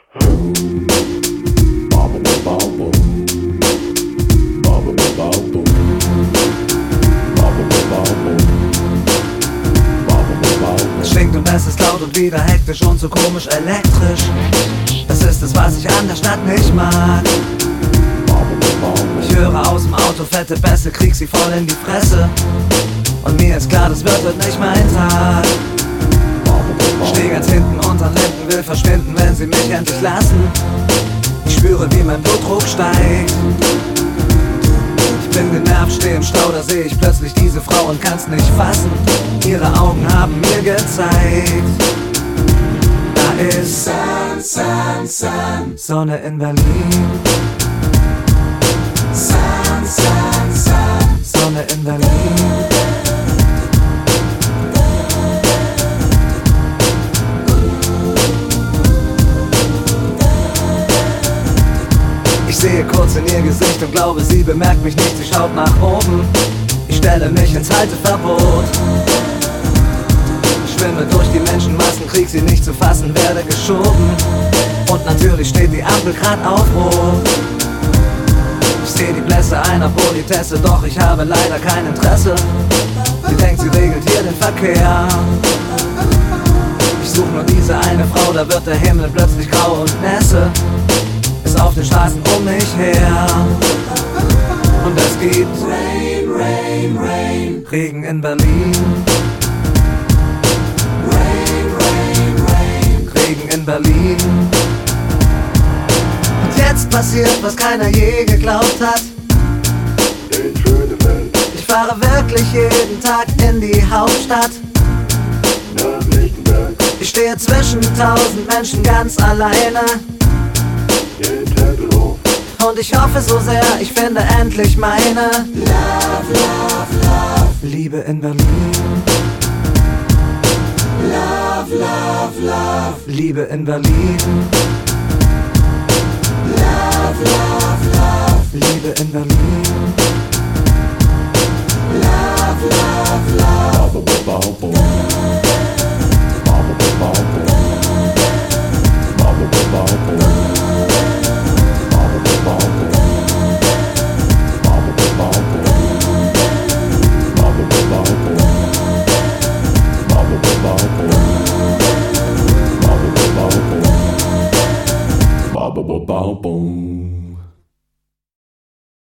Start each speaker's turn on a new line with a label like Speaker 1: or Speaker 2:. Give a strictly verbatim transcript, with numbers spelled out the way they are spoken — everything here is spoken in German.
Speaker 1: Es schwingt und es ist laut und wieder hektisch und so komisch elektrisch. Das ist es, was ich an der Stadt nicht mag. Ich höre aus dem Auto fette Bässe, krieg sie voll in die Fresse. Und mir ist klar, das wird heute nicht mein Tag. Steh ganz hinten untern Lippen, will verschwinden, wenn sie mich endlich lassen. Ich spüre, wie mein Blutdruck steigt. Ich bin genervt, steh im Stau, da seh ich plötzlich diese Frau und kann's nicht fassen. Ihre Augen haben mir gezeigt, da ist Sun, Sun, Sun, Sonne in Berlin. Sun, Sun, Sun, Sonne in Berlin. Ich sehe kurz in ihr Gesicht und glaube, sie bemerkt mich nicht, sie schaut nach oben. Ich stelle mich ins Halteverbot. Ich schwimme durch die Menschenmassen, krieg sie nicht zu fassen, werde geschoben. Und natürlich steht die Ampel grad auf Rot. Ich seh die Blässe einer Politesse, doch ich habe leider kein Interesse. Sie denkt, sie regelt hier den Verkehr. Ich such nur diese eine Frau, da wird der Himmel plötzlich grau und nässe. Ist auf den Straßen um mich her. Und es gibt Rain, Rain, Rain, Regen in Berlin. Rain, Rain, Rain, Regen in Berlin. Und jetzt passiert, was keiner je geglaubt hat. Ich fahre wirklich jeden Tag in die Hauptstadt. Ich stehe zwischen tausend Menschen ganz alleine. Und ich hoffe so sehr, ich finde endlich meine Love, Love, Love, Liebe in Berlin. Love, Love, Love, Liebe in Berlin. Love, Love, Love, Liebe in Berlin. Love, Love, Love, boom.